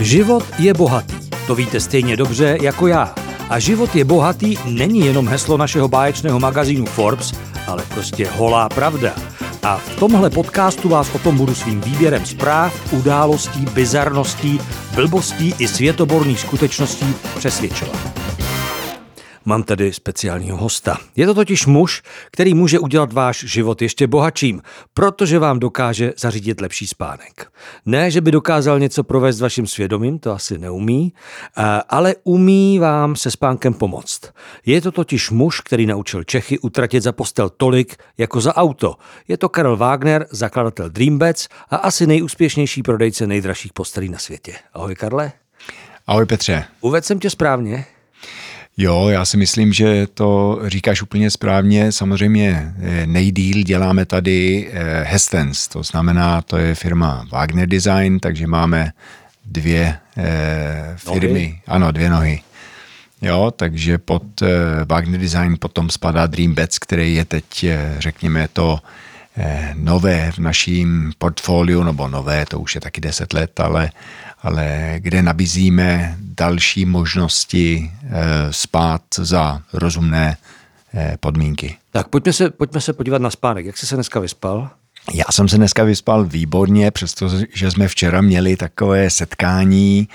Život je bohatý, to víte stejně dobře jako já. A život je bohatý není jenom heslo našeho báječného magazínu Forbes, ale prostě holá pravda. A v tomhle podcastu vás o tom budu svým výběrem zpráv, událostí, bizarností, blbostí i světoborných skutečností přesvědčovat. Mám tady speciálního hosta. Je to totiž muž, který může udělat váš život ještě bohatším, protože vám dokáže zařídit lepší spánek. Ne, že by dokázal něco provést s vaším svědomím, to asi neumí, ale umí vám se spánkem pomoct. Je to totiž muž, který naučil Čechy utratit za postel tolik jako za auto. Je to Karel Wagner, zakladatel Dreambeds a asi nejúspěšnější prodejce nejdražších postelí na světě. Ahoj Karle. Ahoj Petře. Uvedl jsem tě správně? Jo, já si myslím, že to říkáš úplně správně. Samozřejmě nejdýl děláme tady Hestens, to znamená, to je firma Wagner Design, takže máme dvě firmy, nohy. Ano, dvě nohy. Jo, takže pod Wagner Design potom spadá Dreambeds, který je teď, řekněme to, nové v naším portfoliu, nebo nové, to už je taky 10 let, ale kde nabízíme další možnosti spát za rozumné podmínky. Tak pojďme se podívat na spánek. Jak jsi se dneska vyspal? Já jsem se dneska vyspal výborně, přestože jsme včera měli takové setkání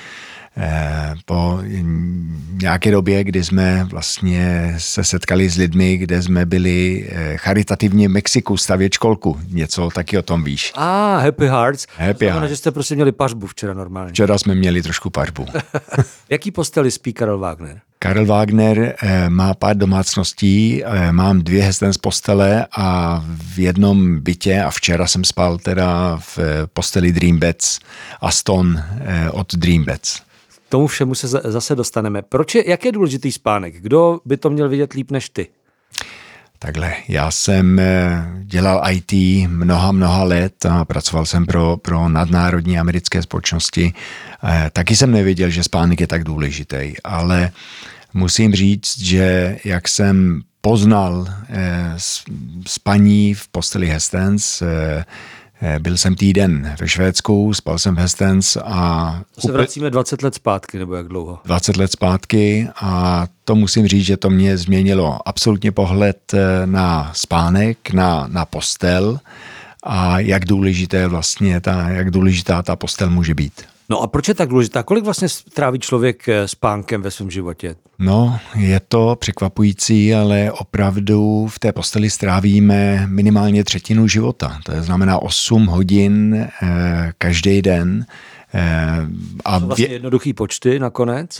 po nějaké době, kdy jsme vlastně se setkali s lidmi, kde jsme byli charitativně v Mexiku stavět školku. Něco taky o tom víš. Happy Hearts. Happy Hearts. Že jste prostě měli pařbu včera normálně. Včera jsme měli trošku pařbu. Jaký posteli spí Karel Wagner? Karel Wagner má pár domácností, mám 2 Hestens postele a v jednom bytě a včera jsem spal teda v posteli Dreambeds Aston od Dreambeds. K tomu všemu se zase dostaneme. Jak je důležitý spánek? Kdo by to měl vidět líp než ty? Takhle, já jsem dělal IT mnoha let a pracoval jsem pro nadnárodní americké společnosti. Taky jsem nevěděl, že spánek je tak důležitý, ale musím říct, že jak jsem poznal spaní v posteli Hestens, byl jsem týden ve Švédsku, spal jsem v Hestens a... To se vracíme 20 let zpátky, nebo jak dlouho? 20 let zpátky a to musím říct, že to mě změnilo absolutně pohled na spánek, na postel a jak důležitá ta postel může být. No a proč je tak důležitá? Kolik vlastně tráví člověk spánkem ve svém životě? No, je to překvapující, ale opravdu v té posteli strávíme minimálně 1/3 života. To znamená 8 hodin každý den. A to vlastně jednoduchý počty nakonec.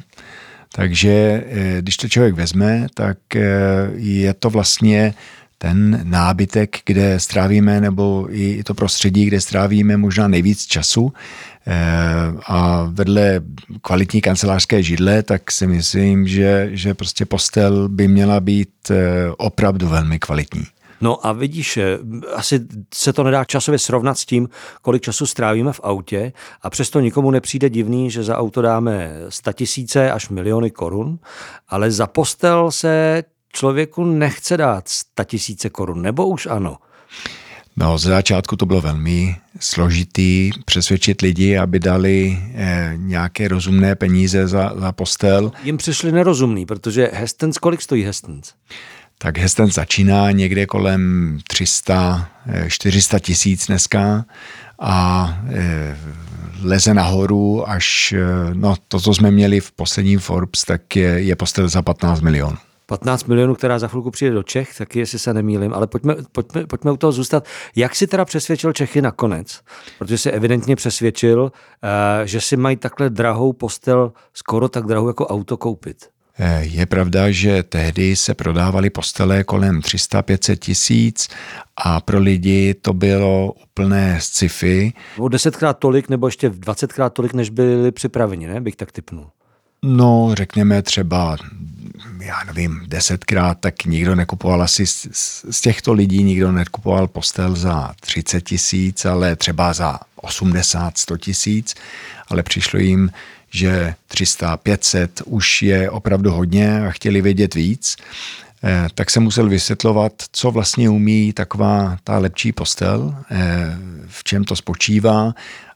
Takže když to člověk vezme, tak je to vlastně ten nábytek, kde strávíme, nebo i to prostředí, kde strávíme možná nejvíc času. A vedle kvalitní kancelářské židle, tak si myslím, že prostě postel by měla být opravdu velmi kvalitní. No a vidíš, asi se to nedá časově srovnat s tím, kolik času strávíme v autě a přesto nikomu nepřijde divný, že za auto dáme 100 000 až miliony korun, ale za postel se člověku nechce dát 100 000 korun, nebo už ano? No, ze začátku to bylo velmi složitý přesvědčit lidi, aby dali nějaké rozumné peníze za postel. Jim přišli nerozumný, protože Hestens, kolik stojí Hestens? Tak Hestens začíná někde kolem 300-400 tisíc dneska a leze nahoru až, to, co jsme měli v posledním Forbes, tak je postel za 15 milionů. 15 milionů, která za chvilku přijde do Čech, taky jestli se nemýlím, ale pojďme u toho zůstat. Jak si teda přesvědčil Čechy nakonec? Protože si evidentně přesvědčil, že si mají takhle drahou postel, skoro tak drahou jako auto koupit. Je pravda, že tehdy se prodávaly postele kolem 300-500 tisíc a pro lidi to bylo úplné sci-fi. O 10krát tolik nebo ještě 20krát tolik, než byli připraveni, ne? Bych tak tipnul. No, řekněme třeba, já nevím, 10krát, tak nikdo nekupoval asi z těchto lidí, nikdo nekupoval postel za 30 tisíc, ale třeba za 80-100 tisíc, ale přišlo jim, že 300-500 už je opravdu hodně a chtěli vědět víc, tak jsem musel vysvětlovat, co vlastně umí taková ta lepší postel, v čem to spočívá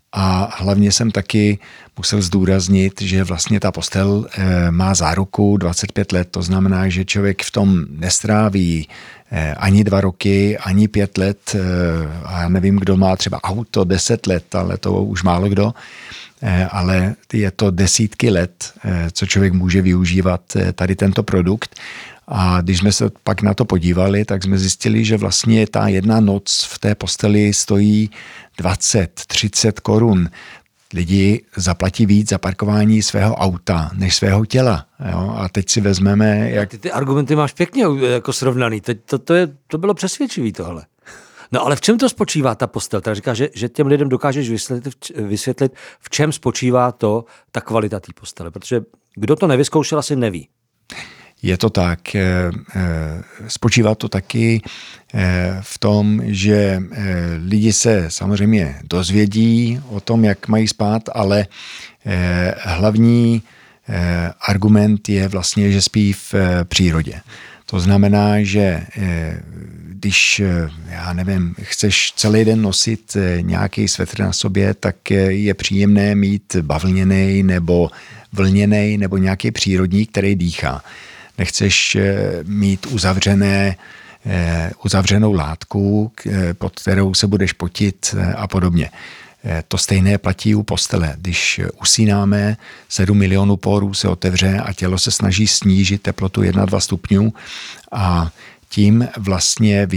A hlavně jsem taky musel zdůraznit, že vlastně ta postel má záruku 25 let. To znamená, že člověk v tom nestráví ani 2 roky, ani 5 let. A já nevím, kdo má třeba auto 10 let, ale to už málo kdo. Ale je to desítky let, co člověk může využívat tady tento produkt. A když jsme se pak na to podívali, tak jsme zjistili, že vlastně ta jedna noc v té posteli stojí 20-30 korun. Lidi zaplatí víc za parkování svého auta než svého těla. Jo? A teď si vezmeme... Ty argumenty máš pěkně jako srovnaný. To bylo přesvědčivý tohle. No ale v čem to spočívá ta postel? Teda říká, že těm lidem dokážeš vysvětlit, v čem spočívá ta kvalita té postele. Protože kdo to nevyzkoušel, asi neví. Je to tak. Spočívá to taky v tom, že lidi se samozřejmě dozvědí o tom, jak mají spát, ale hlavní argument je vlastně, že spí v přírodě. To znamená, že když, já nevím, chceš celý den nosit nějaký svetr na sobě, tak je příjemné mít bavlněnej nebo vlněnej nebo nějaký přírodní, který dýchá. Nechceš mít uzavřenou látku, pod kterou se budeš potit a podobně. To stejné platí u postele. Když usínáme, 7 milionů porů se otevře a tělo se snaží snížit teplotu 1-2 stupňů a tím vlastně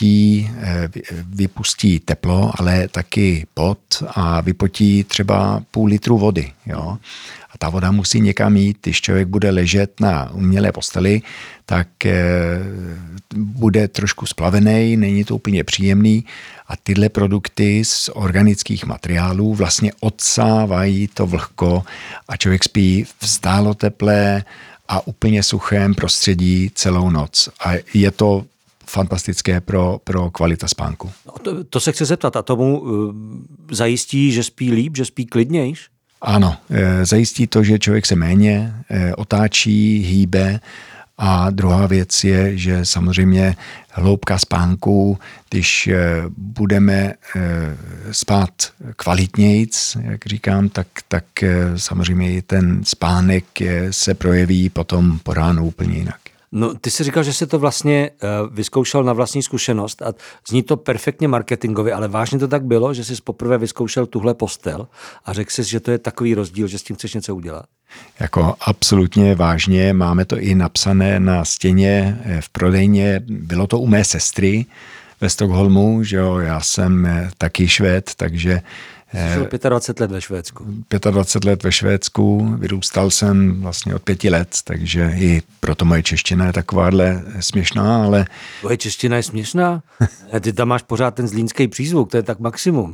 vypustí teplo, ale taky pot a vypotí třeba půl litru vody. Jo? A ta voda musí někam jít. Když člověk bude ležet na umělé posteli, tak bude trošku splavený, není to úplně příjemný a tyhle produkty z organických materiálů vlastně odsávají to vlhko a člověk spí v stáloteplé a úplně suchém prostředí celou noc. A je to fantastické pro kvalita spánku. No, to se chci zeptat. A tomu zajistí, že spí líp, že spí klidnějš? Ano, zajistí to, že člověk se méně otáčí, hýbe. A druhá věc je, že samozřejmě hloubka spánku, když budeme spát kvalitnějc, jak říkám, tak samozřejmě ten spánek se projeví potom po ránu úplně jinak. No, ty jsi říkal, že jsi to vlastně vyzkoušel na vlastní zkušenost a zní to perfektně marketingově, ale vážně to tak bylo, že jsi poprvé vyzkoušel tuhle postel a řekl jsi, že to je takový rozdíl, že s tím chceš něco udělat? Jako absolutně vážně, máme to i napsané na stěně v prodejně, bylo to u mé sestry ve Stockholmu, že jo, já jsem taky Švéd, takže... Jsi 25 let ve Švédsku. 25 let ve Švédsku, vyrůstal jsem vlastně od 5 let, takže i proto moje čeština je takováhle směšná, ale... Tvoje čeština je směšná? Ty tam máš pořád ten zlínský přízvuk, to je tak maximum.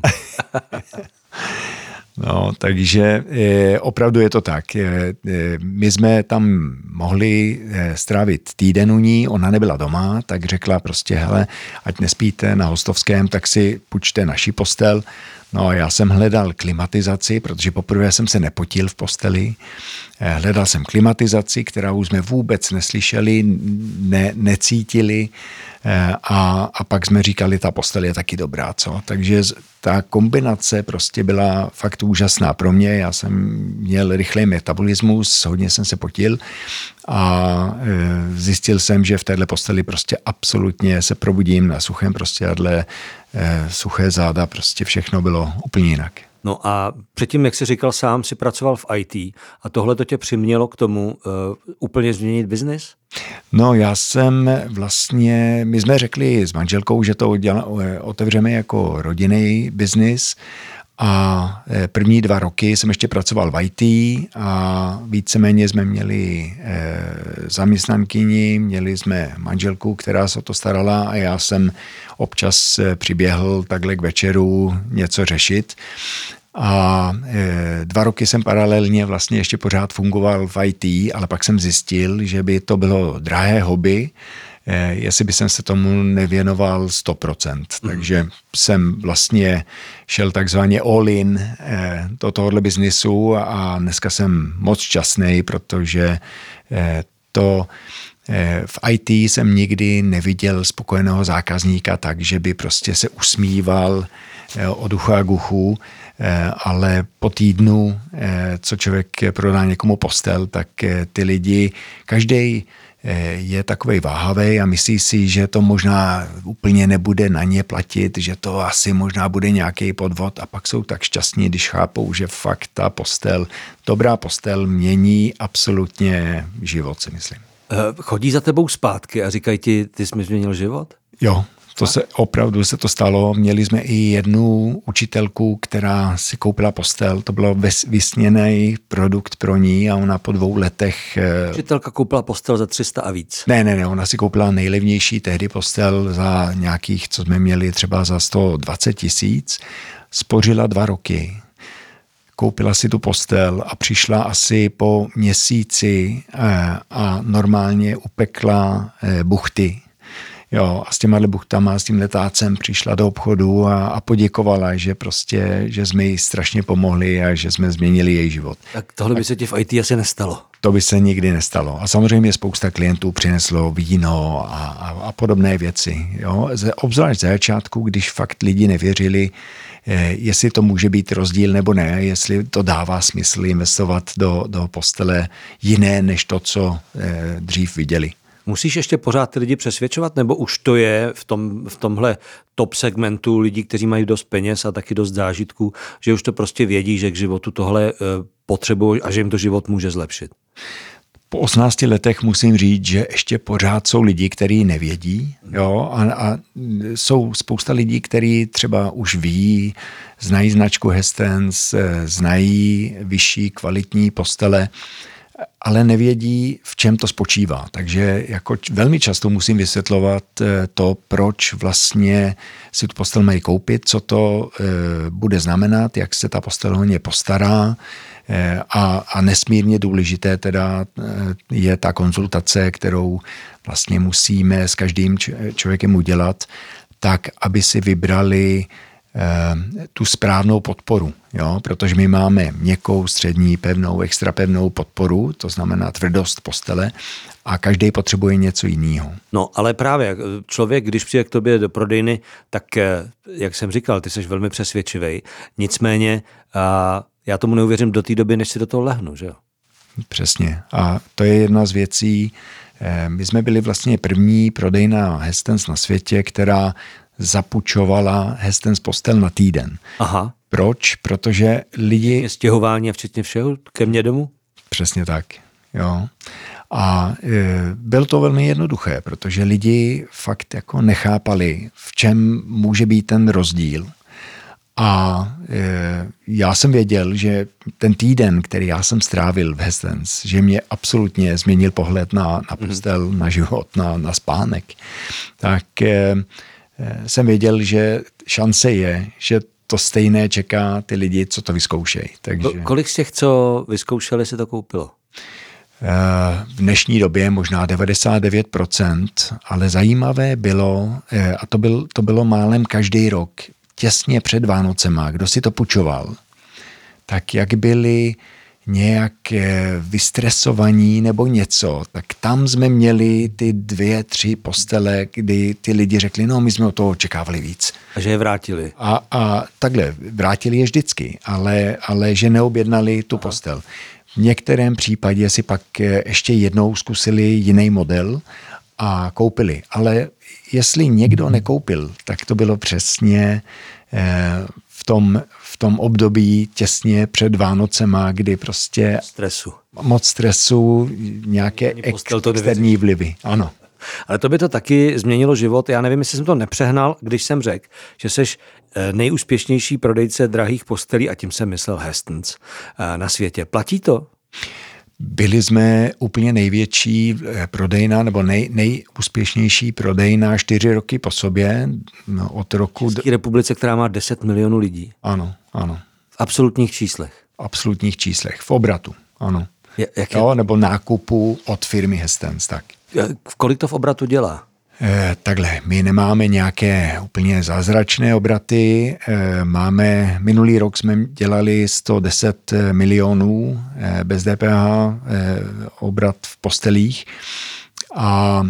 No, takže opravdu je to tak. My jsme tam mohli strávit týden u ní, ona nebyla doma, tak řekla prostě, hele, ať nespíte na Hostovském, tak si půjčte naši postel. No a já jsem hledal klimatizaci, protože poprvé jsem se nepotil v posteli. Hledal jsem klimatizaci, kterou jsme vůbec neslyšeli, necítili a pak jsme říkali, ta postel je taky dobrá, co? Takže ta kombinace prostě byla fakt úžasná pro mě. Já jsem měl rychlý metabolismus, hodně jsem se potil a zjistil jsem, že v téhle posteli prostě absolutně se probudím na suchém prostěradle, suché záda, prostě všechno bylo úplně jinak. No a předtím, jak jsi říkal sám, si pracoval v IT a tohle to tě přimělo k tomu úplně změnit biznis? No já jsem vlastně, my jsme řekli s manželkou, že to otevřeme jako rodinný biznis a první 2 roky jsem ještě pracoval v IT a víceméně jsme měli zaměstnankyni, měli jsme manželku, která se o to starala a já jsem občas přiběhl takhle k večeru něco řešit. A 2 roky jsem paralelně vlastně ještě pořád fungoval v IT, ale pak jsem zjistil, že by to bylo drahé hobby, jestli by jsem se tomu nevěnoval 100%. Takže jsem vlastně šel takzvaně all in do tohohle biznisu a dneska jsem moc šťastný, protože to V IT jsem nikdy neviděl spokojeného zákazníka tak, že by prostě se usmíval od ucha k uchu, ale po týdnu, co člověk prodá někomu postel, tak ty lidi, každý je takovej váhavej a myslí si, že to možná úplně nebude na ně platit, že to asi možná bude nějaký podvod a pak jsou tak šťastní, když chápou, že fakt ta postel, dobrá postel mění absolutně život, si myslím. Chodí za tebou zpátky a říkají ti, ty jsi mi změnil život? Jo, opravdu se to stalo. Měli jsme i jednu učitelku, která si koupila postel. To bylo vysněný produkt pro ní a ona po 2 letech... Učitelka koupila postel za 300 a víc. Ne, ona si koupila nejlevnější tehdy postel za nějakých, co jsme měli třeba za 120 000. Spořila 2 roky. Koupila si tu postel a přišla asi po měsíci a normálně upekla buchty. Jo, a s těma buchtama, s tím letácem přišla do obchodu a poděkovala, že jsme jí strašně pomohli a že jsme změnili její život. Tak tohle by se ti v IT asi nestalo. To by se nikdy nestalo. A samozřejmě spousta klientů přineslo víno a podobné věci. Jo. Obzvlášť z začátku, když fakt lidi nevěřili, jestli to může být rozdíl nebo ne, jestli to dává smysl investovat do postele jiné, než to, co dřív viděli. Musíš ještě pořád ty lidi přesvědčovat, nebo už to je v tomhle top segmentu lidí, kteří mají dost peněz a taky dost zážitků, že už to prostě vědí, že k životu tohle potřebují a že jim to život může zlepšit? Po 18 letech musím říct, že ještě pořád jsou lidi, kteří nevědí. Jo? A jsou spousta lidí, kteří třeba už ví, znají značku Hästens, znají vyšší kvalitní postele, ale nevědí, v čem to spočívá. Takže jako velmi často musím vysvětlovat to, proč vlastně si tu postel mají koupit, co to bude znamenat, jak se ta postel o ně postará a nesmírně důležité teda je ta konzultace, kterou vlastně musíme s každým člověkem udělat, tak, aby si vybrali tu správnou podporu, jo? Protože my máme měkkou, střední, pevnou, extra pevnou podporu, to znamená tvrdost postele a každý potřebuje něco jiného. No, ale právě člověk, když přijde k tobě do prodejny, tak, jak jsem říkal, ty jsi velmi přesvědčivej, nicméně já tomu neuvěřím do té doby, než si do toho lehnu, že jo? Přesně. A to je jedna z věcí. My jsme byli vlastně první prodejna Hästens na světě, která zapůjčovala Hästens postel na týden. Aha. Proč? Protože lidi... Stěhování a včetně všeho ke mně domů? Přesně tak, jo. A bylo to velmi jednoduché, protože lidi fakt jako nechápali, v čem může být ten rozdíl. A já jsem věděl, že ten týden, který já jsem strávil v Hästens, že mě absolutně změnil pohled na postel, na život, na spánek. Tak jsem věděl, že šance je, že to stejné čeká ty lidi, co to vyzkoušejí. Takže... Kolik z těch, co vyzkoušeli, si to koupilo? V dnešní době možná 99%, ale zajímavé bylo, a to bylo málem každý rok, těsně před Vánocema, kdo si to půjčoval, tak jak byli nějak vystresovaní nebo něco, tak tam jsme měli ty 2-3 postele, kdy ty lidi řekli, no my jsme od toho očekávali víc. A že je vrátili. A takhle, vrátili je vždycky, ale že neobjednali tu postel. V některém případě si pak ještě jednou zkusili jiný model a koupili. Ale jestli někdo nekoupil, tak to bylo přesně v tom období těsně před Vánocema, kdy prostě moc stresu, nějaké externí vlivy. Ano. Ale to by to taky změnilo život. Já nevím, jestli jsem to nepřehnal, když jsem řekl, že seš nejúspěšnější prodejce drahých postelí, a tím jsem myslel Hästens, na světě. Platí to? Byli jsme úplně největší prodejna, nebo nejúspěšnější prodejna 4 roky po sobě. Od roku... V České republice, která má 10 milionů lidí. Ano. V absolutních číslech. V absolutních číslech, v obratu, ano. Jo, nebo nákupu od firmy Hästens, tak. Kolik to v obratu dělá? Takhle, my nemáme nějaké úplně zázračné obraty. Minulý rok jsme dělali 110 milionů bez DPH obrat v postelích a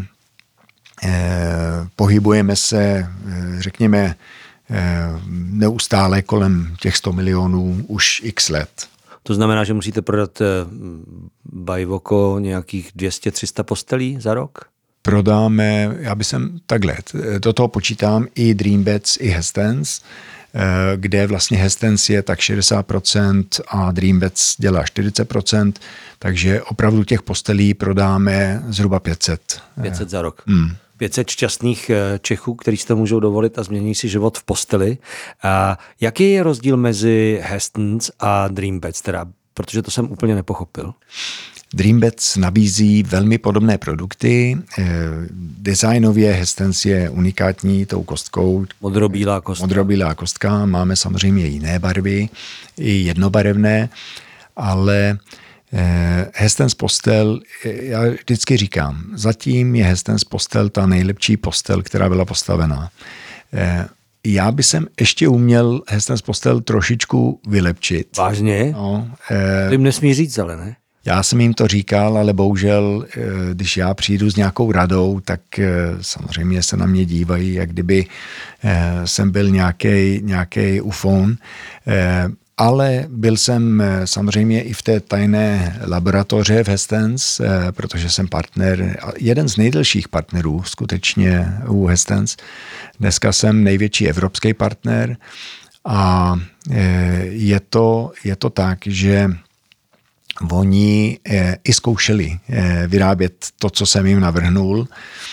pohybujeme se, řekněme, neustále kolem těch 100 milionů už x let. To znamená, že musíte prodat Bajvoko nějakých 200-300 postelí za rok? Prodáme, já bych takhle, do toho počítám i Dreambeds, i Hestens, kde vlastně Hestens je tak 60% a Dreambeds dělá 40%, takže opravdu těch postelí prodáme zhruba 500. 500 za rok. 500 šťastných Čechů, kteří si to můžou dovolit a změní si život v posteli. A jaký je rozdíl mezi Hestens a Dreambeds, teda, protože to jsem úplně nepochopil? Dreambeds nabízí velmi podobné produkty. Designově Hestens je unikátní tou kostkou. Modrobílá kostka. Modrobílá kostka. Máme samozřejmě jiné barvy, i jednobarevné, ale Hestens postel, já vždycky říkám, zatím je Hestens postel ta nejlepší postel, která byla postavená. Já bych jsem ještě uměl Hestens postel trošičku vylepšit. Vážně? No, to jim nesmí říct, ale ne? Já jsem jim to říkal, ale bohužel, když já přijdu s nějakou radou, tak samozřejmě se na mě dívají, jak kdyby jsem byl nějaký ufon. Ale byl jsem samozřejmě i v té tajné laboratoře v Hestens, protože jsem partner, jeden z nejdelších partnerů skutečně u Hestens. Dneska jsem největší evropský partner a je to tak, že oni i zkoušeli vyrábět to, co jsem jim navrhnul,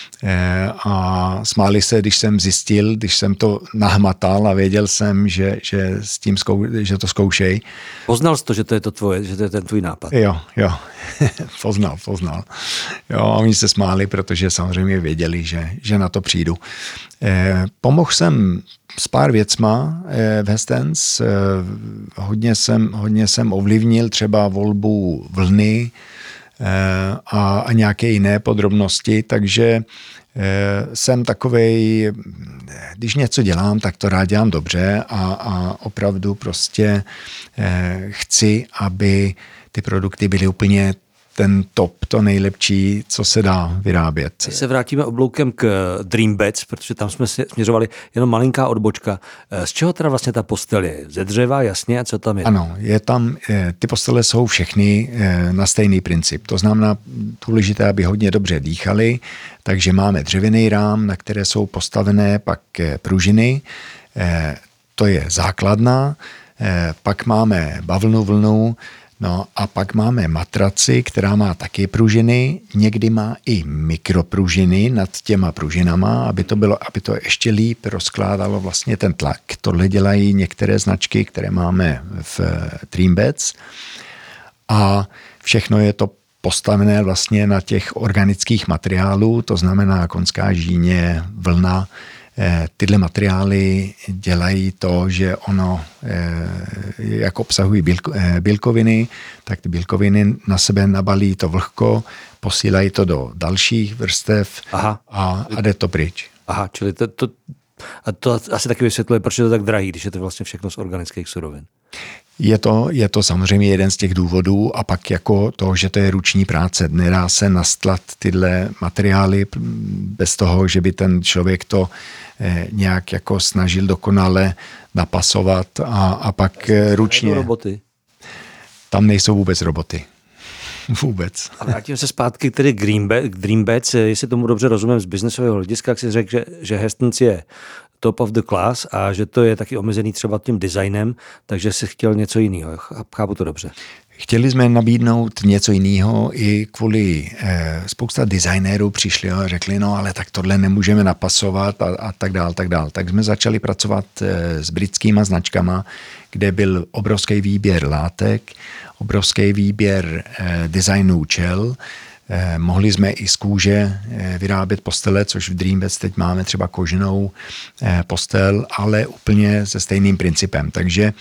a smáli se, když jsem zjistil, když jsem to nahmatal a věděl jsem, že to zkoušej. Poznal jsi to, že to je to tvoje, že to je ten tvůj nápad? Jo. Poznal. Jo, a oni se smáli, protože samozřejmě věděli, že na to přijdu. Pomohl jsem s pár věcma v Hestens. Hodně jsem ovlivnil třeba volbu vlny a nějaké jiné podrobnosti, takže jsem takovej, když něco dělám, tak to rád dělám dobře a opravdu prostě chci, aby ty produkty byly úplně ten top, to nejlepší, co se dá vyrábět. Když se vrátíme obloukem k Dreambeds, protože tam jsme směřovali jenom malinká odbočka. Z čeho teda vlastně ta postel je? Ze dřeva, jasně, a co tam je? Ano, je tam, ty postele jsou všechny na stejný princip. To znamená důležité, aby hodně dobře dýchali, takže máme dřevěný rám, na které jsou postavené pak pružiny. To je základna, pak máme bavlnu, vlnu, no a pak máme matraci, která má taky pružiny, někdy má i mikropružiny nad těma pružinama, aby to ještě líp rozkládalo vlastně ten tlak. Tohle dělají některé značky, které máme v Dreambeds a všechno je to postavené vlastně na těch organických materiálů, to znamená konská žíně, vlna. Tyhle materiály dělají to, že ono, jak obsahují bílkoviny, tak ty bílkoviny na sebe nabalí to vlhko, posílají to do dalších vrstev a jde to pryč. Aha, čili to asi taky vysvětluje, proč je to tak drahý, když je to vlastně všechno z organických surovin. Je to samozřejmě jeden z těch důvodů a pak jako to, že to je ruční práce. Nedá se nastlat tyhle materiály bez toho, že by ten člověk to nějak jako snažil dokonale napasovat a pak ručně. Roboty? Tam nejsou vůbec roboty. Vůbec. A vrátím se zpátky tedy k Dreambeds, jestli tomu dobře rozumím z biznesového hlediska, jak jsi řekl, že Hestens je top of the class a že to je taky omezený třeba tím designem, takže jsi chtěl něco jiného. Chápu to dobře. Chtěli jsme nabídnout něco jiného i kvůli spousta designérů přišli a řekli, no ale tak tohle nemůžeme napasovat a tak dál, tak dál. Tak jsme začali pracovat s britskýma značkama, kde byl obrovský výběr látek, obrovský výběr designů čel. Mohli jsme i z kůže vyrábět postele, což v Dreambeds teď máme třeba koženou postel, ale úplně se stejným principem. Takže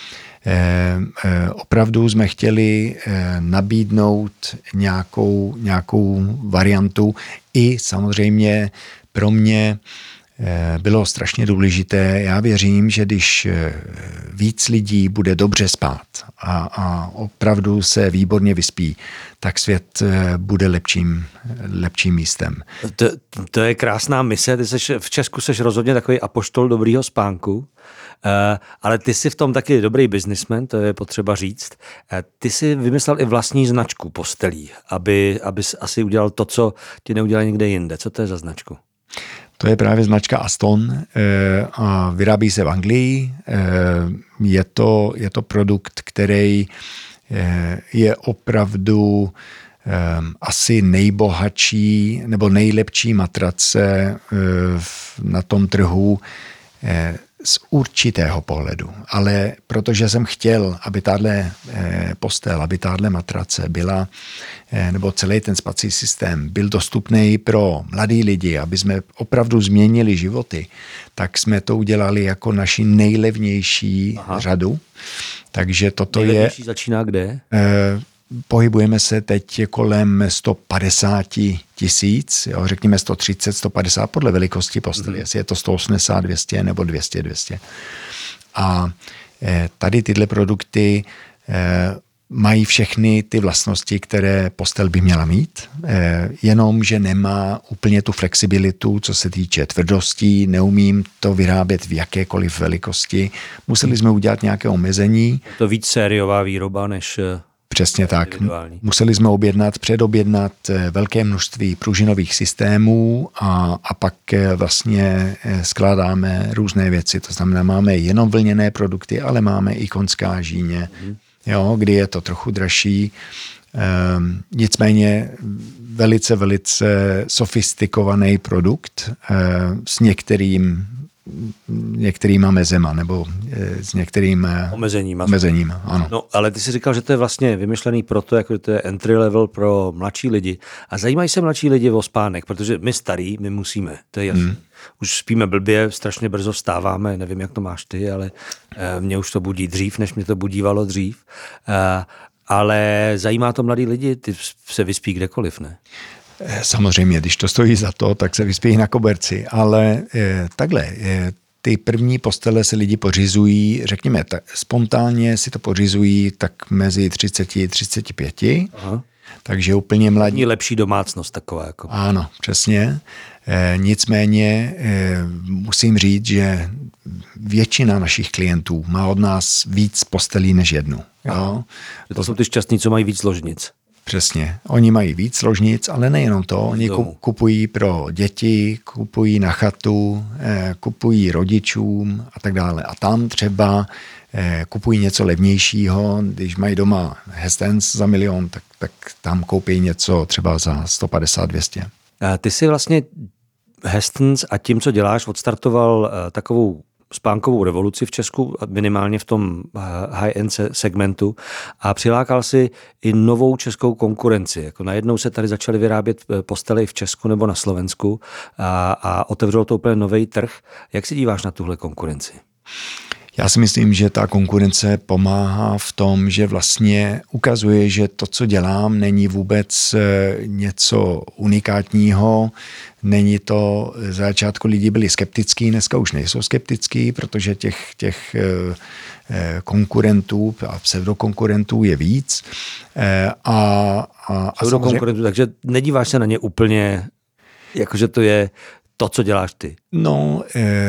opravdu jsme chtěli nabídnout nějakou variantu i samozřejmě pro mě bylo strašně důležité. Já věřím, že když víc lidí bude dobře spát a opravdu se výborně vyspí, tak svět bude lepším místem. To je krásná mise. V Česku seš rozhodně takový apoštol dobrýho spánku, ale ty jsi v tom taky dobrý businessman, to je potřeba říct. Ty jsi vymyslel i vlastní značku postelí, abys asi udělal to, co ti neudělal někde jinde. Co to je za značku? To je právě značka Aston a vyrábí se v Anglii. Je to produkt, který je opravdu asi nejbohatší nebo nejlepší matrace na tom trhu z určitého pohledu. Ale protože jsem chtěl, aby tahle postel, aby tahle matrace byla, nebo celý ten spací systém byl dostupný pro mladý lidi, aby jsme opravdu změnili životy, tak jsme to udělali jako naši nejlevnější řadu. Takže toto nejlevnější začíná kde? Pohybujeme se teď kolem 150 tisíc, řekněme 130, 150 podle velikosti postele, jestli je to 180, 200 nebo 200, 200. A tady tyhle produkty mají všechny ty vlastnosti, které postel by měla mít, jenom že nemá úplně tu flexibilitu, co se týče tvrdostí, neumím to vyrábět v jakékoliv velikosti. Museli jsme udělat nějaké omezení. To víc sériová výroba než... Přesně tak. Museli jsme předobjednat velké množství pružinových systémů a pak vlastně skládáme různé věci. To znamená, máme jenom vlněné produkty, ale máme i koňská žíně, kdy je to trochu dražší. Nicméně velice, velice sofistikovaný produkt s některýma mezema nebo s některým omezením. Ano. No, ale ty jsi říkal, že to je vlastně vymyšlený proto, jako to je entry level pro mladší lidi. A zajímají se mladší lidi o spánek, protože my starí, my musíme, to je jasné. Už spíme blbě, strašně brzo vstáváme, nevím, jak to máš ty, ale mě už to budí dřív, než mě to budívalo dřív. Ale zajímá to mladý lidi, ty se vyspí kdekoliv, ne? Samozřejmě, když to stojí za to, tak se vyspí na koberci, ale takhle, ty první postele se lidi pořizují, řekněme, spontánně si to pořizují tak mezi 30 a 35, takže úplně mladí. Lepší domácnost taková. Jako. Ano, přesně. Nicméně musím říct, že většina našich klientů má od nás víc postelí než jednu. Jo? To jsou ty šťastní, co mají víc ložnic. Přesně. Oni mají víc ložnic, ale nejenom to. Oni kupují pro děti, kupují na chatu, kupují rodičům a tak dále. A tam třeba kupují něco levnějšího. Když mají doma Hestens za 1 000 000, tak tam koupí něco třeba za 150-200. Ty si vlastně Hestens a tím, co děláš, odstartoval takovou spánkovou revoluci v Česku, minimálně v tom high-end segmentu, a přilákal si i novou českou konkurenci. Jako najednou se tady začaly vyrábět postele v Česku nebo na Slovensku a otevřelo to úplně nový trh. Jak se díváš na tuhle konkurenci? Já si myslím, že ta konkurence pomáhá v tom, že vlastně ukazuje, že to, co dělám, není vůbec něco unikátního. Není to, za začátku lidi byli skeptický, dneska už nejsou skeptický, protože těch konkurentů a pseudokonkurentů je víc. Pseudokonkurentů, takže nedíváš se na ně úplně, jakože to je to, co děláš ty? No,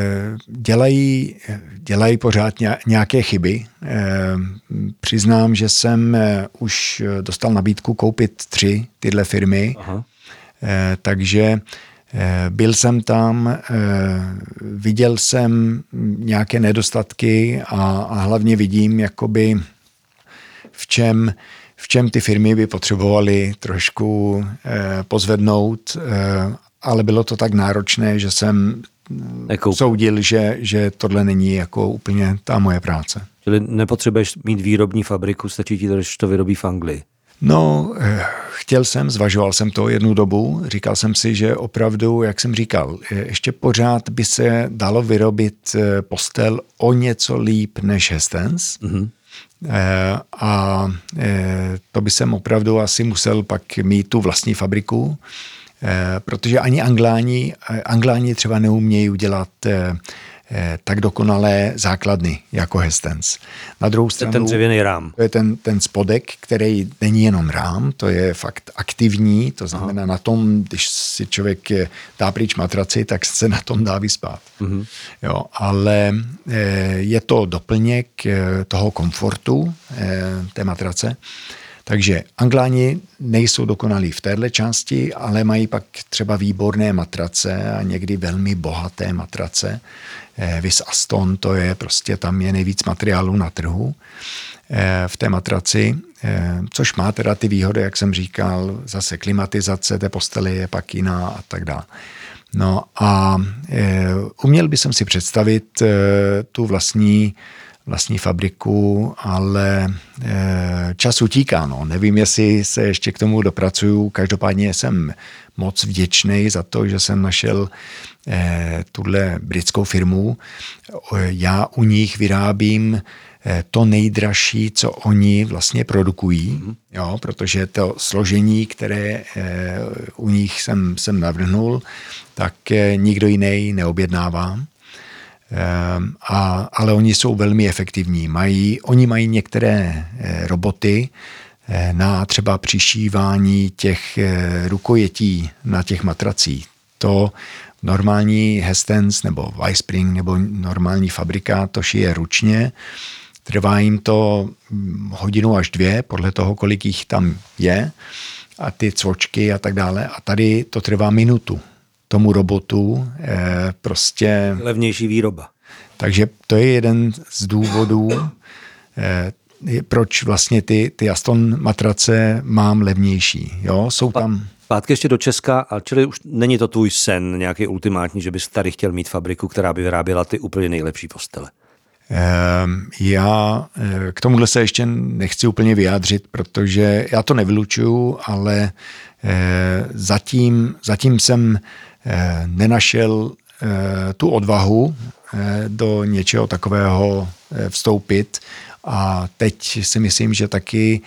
dělají pořád nějaké chyby. Přiznám, že jsem už dostal nabídku koupit 3 tyhle firmy, takže byl jsem tam, viděl jsem nějaké nedostatky a hlavně vidím, jakoby v čem ty firmy by potřebovaly trošku pozvednout, ale bylo to tak náročné, že jsem soudil, že tohle není jako úplně ta moje práce. Čili nepotřebuješ mít výrobní fabriku, stačí ti to, když to vyrobí v Anglii? No, zvažoval jsem to jednu dobu, říkal jsem si, že opravdu, jak jsem říkal, ještě pořád by se dalo vyrobit postel o něco líp než Hestens. A to by jsem opravdu asi musel pak mít tu vlastní fabriku. protože ani Angláni třeba neumějí udělat tak dokonalé základny jako Hästens. Na druhou stranu, ten dřevěný rám. To je ten spodek, který není jenom rám, to je fakt aktivní, to znamená na tom, když si člověk dá pryč matraci, tak se na tom dá vyspat. Jo, ale je to doplněk toho komfortu té matrace. Takže Angláni nejsou dokonalí v téhle části, ale mají pak třeba výborné matrace a někdy velmi bohaté matrace. Vis Aston, to je prostě, tam je nejvíc materiálu na trhu v té matraci, což má teda ty výhody, jak jsem říkal, zase klimatizace té postele je pak jiná a tak dále. No a uměl bych si představit tu vlastní fabriku, ale čas utíká. No. Nevím, jestli se ještě k tomu dopracuju. Každopádně jsem moc vděčný za to, že jsem našel tuhle britskou firmu. Já u nich vyrábím to nejdražší, co oni vlastně produkují, jo, protože to složení, které u nich jsem navrhnul, tak nikdo jiný neobjednává. Ale oni jsou velmi efektivní. Oni mají některé roboty na třeba přišívání těch rukojetí na těch matracích. To normální Hästens nebo Weisspring nebo normální fabrika to šije ručně. Trvá jim to 1 hodinu až 2, podle toho, kolik jich tam je a ty cvočky a tak dále. A tady to trvá minutu. Tomu robotu prostě... Levnější výroba. Takže to je jeden z důvodů, proč vlastně ty Aston matrace mám levnější. Jo, jsou tam... Zpátky ještě do Česka, a čili už není to tvůj sen nějaký ultimátní, že bys tady chtěl mít fabriku, která by vyráběla ty úplně nejlepší postele? Já k tomuhle se ještě nechci úplně vyjádřit, protože já to nevylučuju, ale zatím jsem nenašel tu odvahu do něčeho takového vstoupit a teď si myslím, že taky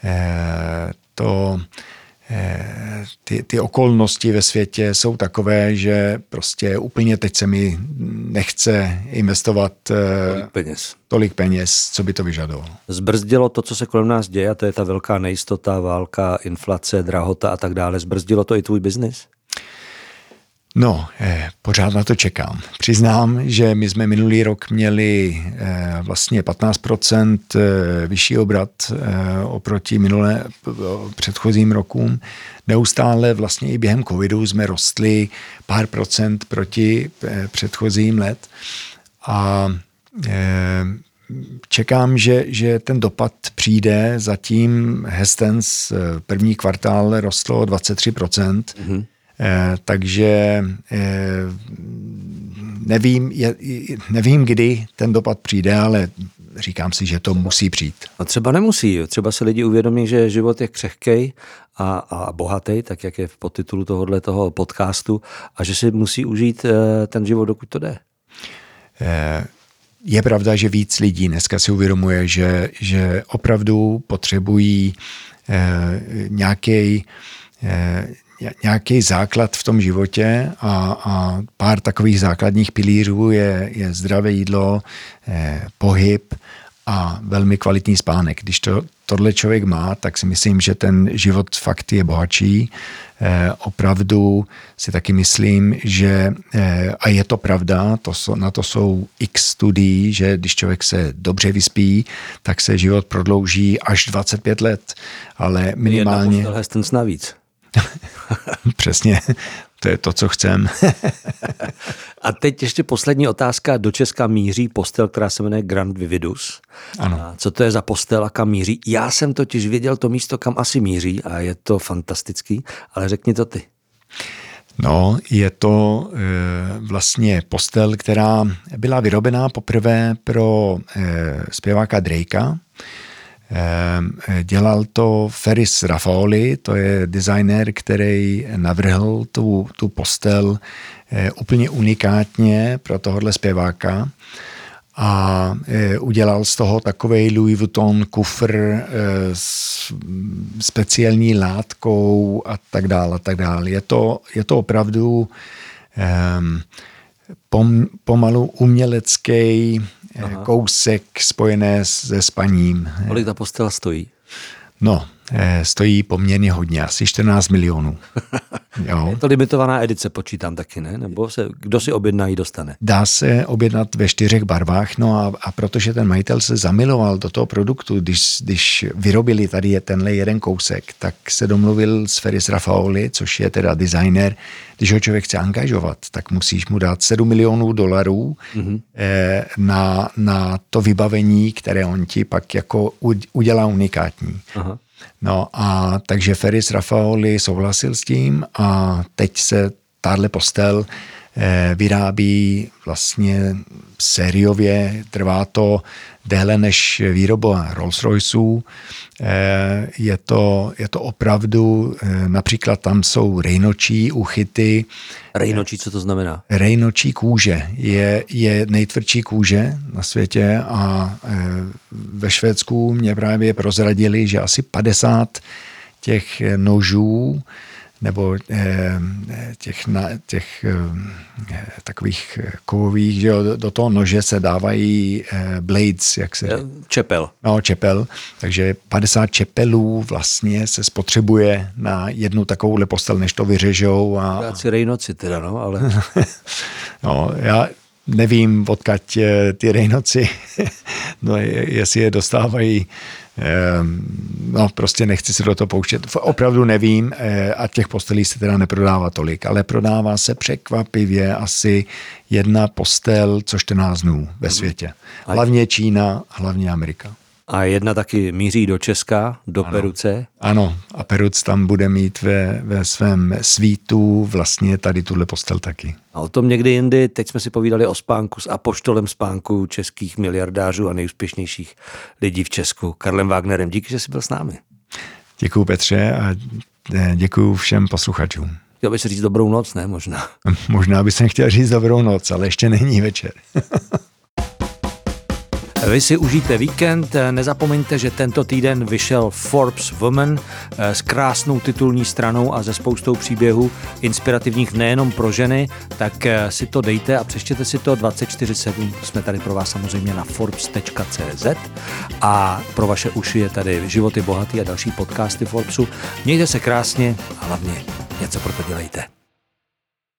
ty okolnosti ve světě jsou takové, že prostě úplně teď se mi nechce investovat tolik peněz, co by to vyžadovalo. Zbrzdilo to, co se kolem nás děje, a to je ta velká nejistota, válka, inflace, drahota a tak dále. Zbrzdilo to i tvůj biznis? No, pořád na to čekám. Přiznám, že my jsme minulý rok měli vlastně 15% vyšší obrat oproti předchozím rokům. Neustále vlastně i během covidu jsme rostli pár procent proti předchozím let a čekám, že ten dopad přijde. Zatím Hästens první kvartál rostlo 23%. Takže nevím, kdy ten dopad přijde, ale říkám si, že to musí přijít. A třeba nemusí. Třeba se lidi uvědomí, že život je křehkej a bohatý, tak jak je v podtitulu tohoto podcastu, a že si musí užít ten život, dokud to jde. Je pravda, že víc lidí dneska si uvědomuje, že opravdu potřebují nějaký základ v tom životě a pár takových základních pilířů je zdravé jídlo, pohyb a velmi kvalitní spánek. Když tohle člověk má, tak si myslím, že ten život fakt je bohatší. Opravdu si taky myslím, že, a je to pravda, na to jsou x studií, že když člověk se dobře vyspí, tak se život prodlouží až 25 let. Ale minimálně... Jedna Hästens navíc. Přesně, to je to, co chcem. A teď ještě poslední otázka. Do Česka míří postel, která se jmenuje Grand Vividus. Ano. A co to je za postel a kam míří? Já jsem totiž věděl to místo, kam asi míří, a je to fantastický, ale řekni to ty. No, je to vlastně postel, která byla vyrobená poprvé pro zpěváka Drakea. Dělal to Ferris Raffaoli, to je designer, který navrhl tu postel úplně unikátně pro tohohle zpěváka. a udělal z toho takovej Louis Vuitton kufr s speciální látkou a tak dále, a tak dále. Je to opravdu pomalu umělecký kousek spojené se spaním. Kolik ta postel stojí? No, stojí poměrně hodně, asi 14 milionů. Jo. Je to limitovaná edice, počítám taky, ne? Nebo kdo si objedná, ji dostane? Dá se objednat ve 4 barvách, no a protože ten majitel se zamiloval do toho produktu, když vyrobili tady tenhle jeden kousek, tak se domluvil s Ferris Raffaoli, což je teda designer. Když ho člověk chce angažovat, tak musíš mu dát $7 milionů na to vybavení, které on ti pak jako udělá unikátní. Aha. No a takže Ferris Raffaoli souhlasil s tím a teď se tahle postel vyrábí vlastně sériově, trvá to déle než výroba Rolls-Royceů. Je to opravdu, například tam jsou rejnočí uchyty. Rejnočí, co to znamená? Rejnočí kůže je nejtvrdší kůže na světě a ve Švédsku mě právě prozradili, že asi 50 těch nožů nebo těch takových kovových, že do toho nože se dávají blades, jak se... Čepel. No, čepel. Takže 50 čepelů vlastně se spotřebuje na jednu takovouhle postel, než to vyřežou. Práci rejnoci teda, no, ale... No, já nevím, odkud ty rejnoci, no, jestli je dostávají, no prostě nechci se do toho pouštět. Opravdu nevím a těch postelí se teda neprodává tolik, ale prodává se překvapivě asi jedna postel co 14 dnů ve světě. Hlavně Čína, hlavně Amerika. A jedna taky míří do Česka, do Peruce. Ano, a Peruc tam bude mít ve svém svítu vlastně tady tuhle postel taky. A o tom někdy jindy, teď jsme si povídali o spánku s apoštolem spánku českých miliardářů a nejúspěšnějších lidí v Česku, Karlem Wagnerem. Díky, že jsi byl s námi. Děkuju Petře a děkuju všem posluchačům. Chtěl bys říct dobrou noc, ne? Možná. Možná bych chtěl říct dobrou noc, ale ještě není večer. Vy si užijte víkend, nezapomeňte, že tento týden vyšel Forbes Woman s krásnou titulní stranou a se spoustou příběhů inspirativních nejenom pro ženy, tak si to dejte a přečtěte si to 24/7. Jsme tady pro vás samozřejmě na forbes.cz a pro vaše uši je tady Život je bohatý a další podcasty Forbesu. Mějte se krásně a hlavně něco pro to dělejte.